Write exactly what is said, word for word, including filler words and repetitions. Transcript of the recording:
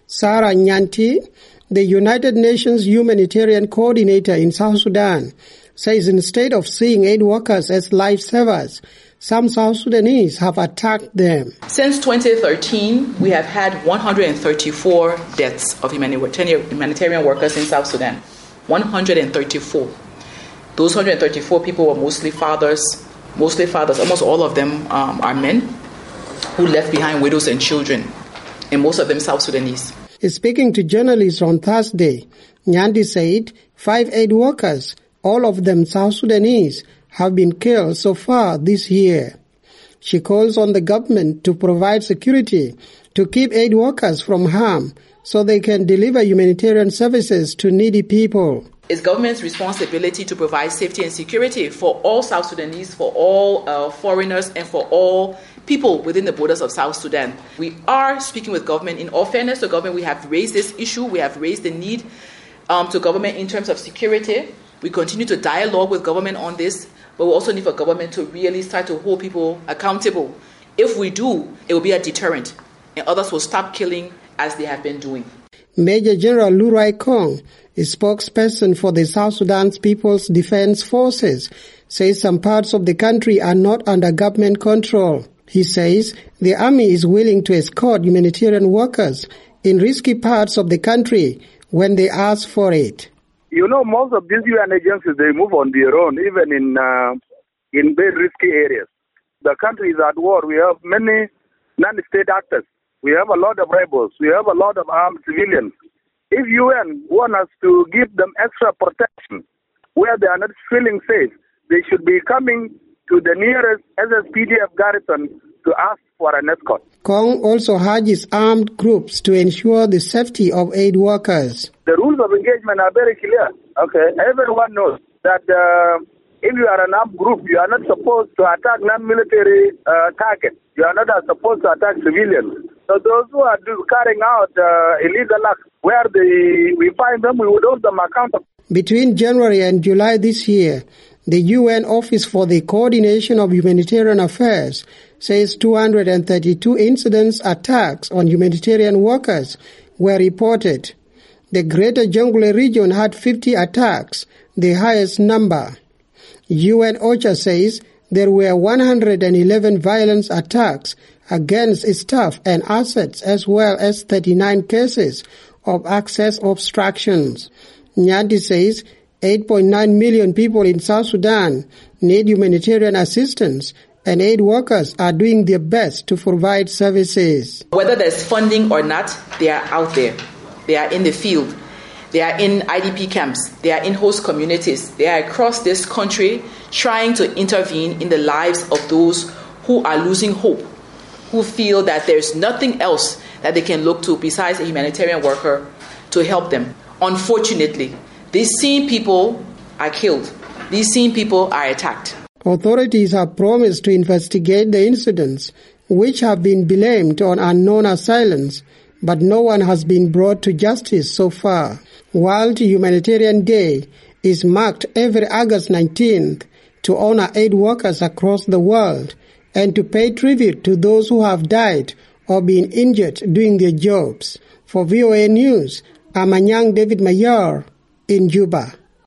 Sarah Nyanti, the United Nations Humanitarian Coordinator in South Sudan, says instead of seeing aid workers as lifesavers, some South Sudanese have attacked them. Since twenty thirteen, we have had one hundred thirty-four deaths of humanitarian workers in South Sudan. one hundred thirty-four. Those one hundred thirty-four people were mostly fathers, mostly fathers, almost all of them um, are men who left behind widows and children, and most of them South Sudanese. Speaking to journalists on Thursday, Nyanti said five aid workers, all of them South Sudanese, have been killed so far this year. She calls on the government to provide security to keep aid workers from harm so they can deliver humanitarian services to needy people. It's government's responsibility to provide safety and security for all South Sudanese, for all uh, foreigners, and for all people within the borders of South Sudan. We are speaking with government. In all fairness to government, we have raised this issue. We have raised the need um, to government in terms of security. We continue to dialogue with government on this, but we also need for government to really start to hold people accountable. If we do, it will be a deterrent, and others will stop killing as they have been doing. Major General Lurai Kong, a spokesperson for the South Sudan's People's Defense Forces, says some parts of the country are not under government control. He says the army is willing to escort humanitarian workers in risky parts of the country when they ask for it. You know, most of these U N agencies, they move on their own, even in uh, in very risky areas. The country is at war. We have many non-state actors. We have a lot of rebels. We have a lot of armed civilians. If U N want us to give them extra protection where they are not feeling safe, they should be coming to the nearest S S P D F garrison to ask for an escort. Kong also urges armed groups to ensure the safety of aid workers. The rules of engagement are very clear. Okay, everyone knows that uh, if you are an armed group, you are not supposed to attack non-military uh, targets. You are not supposed to attack civilians. So those who are do, carrying out uh, illegal acts, where they, we find them, we would hold them accountable. Between January and July this year, the U N Office for the Coordination of Humanitarian Affairs says two hundred thirty-two incidents attacks on humanitarian workers were reported. The Greater Jonglei region had fifty attacks, the highest number. U N OCHA says there were one hundred eleven violence attacks against staff and assets, as well as thirty-nine cases of access obstructions. Nyanti says eight point nine million people in South Sudan need humanitarian assistance, and aid workers are doing their best to provide services. Whether there's funding or not, they are out there. They are in the field. They are in I D P camps. They are in host communities. They are across this country trying to intervene in the lives of those who are losing hope, who feel that there's nothing else that they can look to besides a humanitarian worker to help them. Unfortunately, these same people are killed. These same people are attacked. Authorities have promised to investigate the incidents, which have been blamed on unknown assailants, but no one has been brought to justice so far. World Humanitarian Day is marked every August nineteenth to honor aid workers across the world and to pay tribute to those who have died or been injured doing their jobs. For V O A News, I'm Anyang David Mayor in Juba.